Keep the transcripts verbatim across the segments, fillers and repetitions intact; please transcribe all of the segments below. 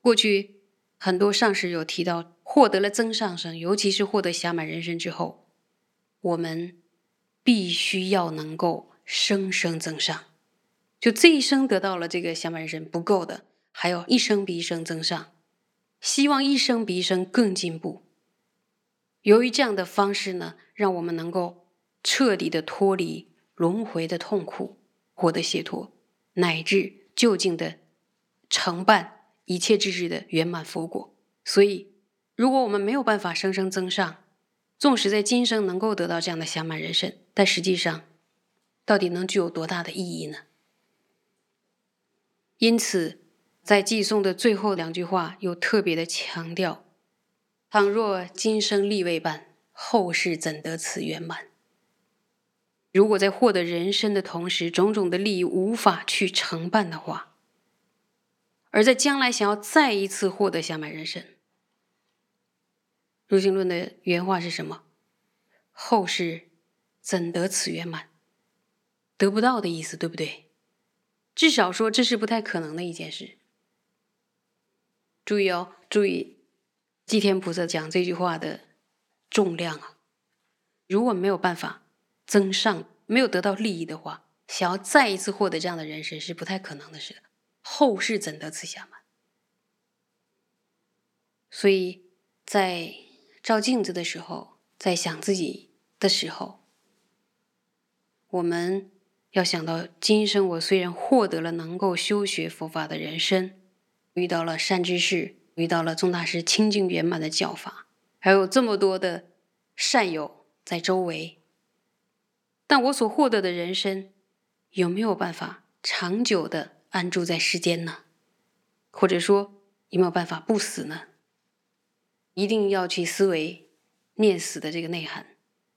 过去很多上师有提到，获得了增上生，尤其是获得暇满人身之后，我们必须要能够生生增上。就这一生得到了这个暇满人身不够的，还要一生比一生增上，希望一生比一生更进步。由于这样的方式呢，让我们能够彻底的脱离轮回的痛苦，获得解脱，乃至究竟的承办一切智智的圆满佛果。所以如果我们没有办法生生增上，纵使在今生能够得到这样的暇满人身，但实际上到底能具有多大的意义呢？因此在偈颂的最后两句话又特别的强调，倘若今生力未办，后世怎得此圆满。如果在获得人身的同时，种种的利益无法去承办的话，而在将来想要再一次获得暇满人身，入行论的原话是什么？后世怎得此圆满？得不到的意思，对不对？至少说这是不太可能的一件事。注意哦，注意寂天菩萨讲这句话的重量啊！如果没有办法增上，没有得到利益的话，想要再一次获得这样的人身是不太可能的事。后世怎得此暇满？所以在照镜子的时候，在想自己的时候，我们要想到今生我虽然获得了能够修学佛法的人身，遇到了善知识，遇到了宗大师清净圆满的教法，还有这么多的善友在周围，但我所获得的人身有没有办法长久的安住在世间呢？或者说有没有办法不死呢？一定要去思维念死的这个内涵。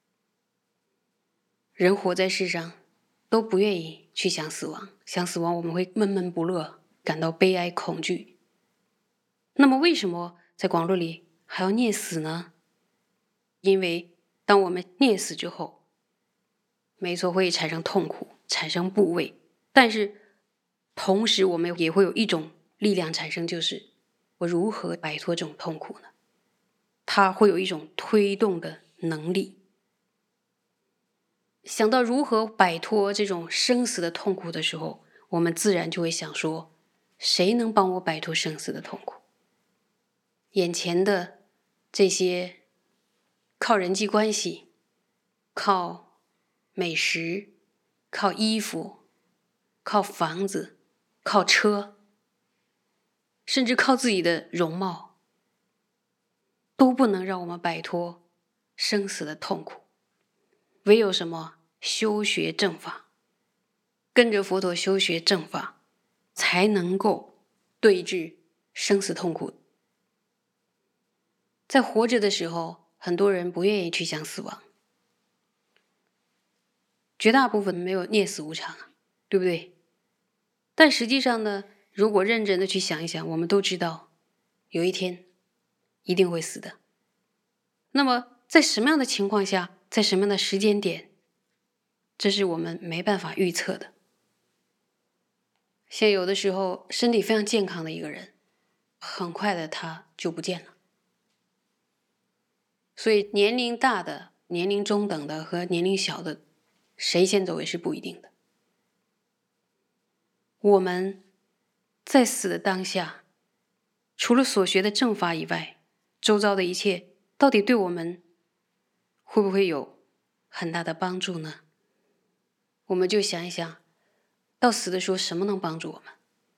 人活在世上都不愿意去想死亡，想死亡我们会闷闷不乐，感到悲哀恐惧。那么为什么在广论里还要念死呢？因为当我们念死之后，没错，会产生痛苦，产生怖畏，但是同时我们也会有一种力量产生，就是我如何摆脱这种痛苦呢？它会有一种推动的能力。想到如何摆脱这种生死的痛苦的时候，我们自然就会想说，谁能帮我摆脱生死的痛苦？眼前的这些靠人际关系，靠美食，靠衣服，靠房子，靠车，甚至靠自己的容貌，都不能让我们摆脱生死的痛苦。唯有什么？修学正法，跟着佛陀修学正法，才能够对治生死痛苦。在活着的时候，很多人不愿意去想死亡，绝大部分没有念死无常，对不对？但实际上呢，如果认真的去想一想，我们都知道有一天一定会死的。那么在什么样的情况下，在什么样的时间点，这是我们没办法预测的。像有的时候身体非常健康的一个人，很快的他就不见了。所以年龄大的、年龄中等的和年龄小的，谁先走也是不一定的。我们在死的当下，除了所学的正法以外，周遭的一切到底对我们会不会有很大的帮助呢？我们就想一想，到死的时候什么能帮助我们？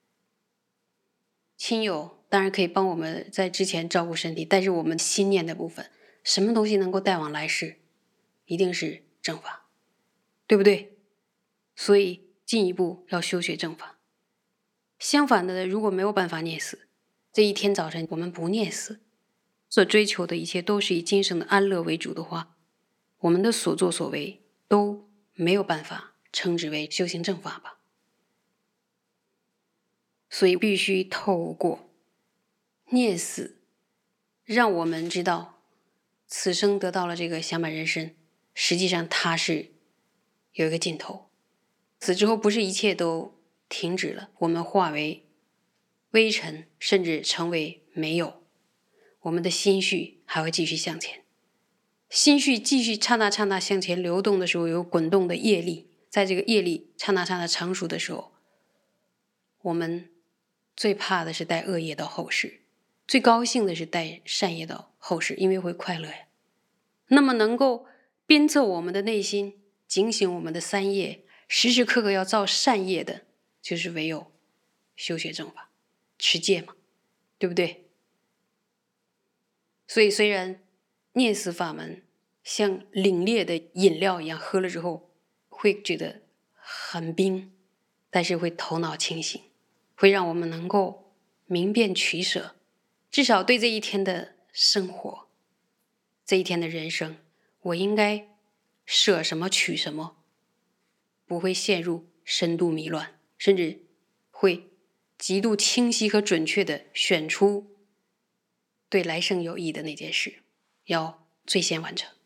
亲友当然可以帮我们在之前照顾身体，但是我们心念的部分，什么东西能够带往来世？一定是正法，对不对？所以进一步要修学正法。相反的，如果没有办法念死，这一天早晨我们不念死，所追求的一切都是以今生的安乐为主的话，我们的所作所为都没有办法称之为修行正法吧。所以必须透过念死，让我们知道此生得到了这个暇满人身，实际上它是有一个尽头。死之后不是一切都停止了，我们化为微尘，甚至成为没有，我们的心绪还会继续向前。心绪继续刹那刹那向前流动的时候，有滚动的业力，在这个业力刹那刹那成熟的时候，我们最怕的是带恶业到后世，最高兴的是带善业到后世，因为会快乐呀。那么能够鞭策我们的内心，警醒我们的三业，时时刻刻要造善业的，就是唯有修学正法，持戒嘛，对不对？所以虽然念死法门像凛冽的饮料一样，喝了之后会觉得很冰，但是会头脑清醒，会让我们能够明辨取舍，至少对这一天的生活，这一天的人生，我应该舍什么取什么，不会陷入深度迷乱，甚至会极度清晰和准确地选出对来生有益的那件事，要最先完成。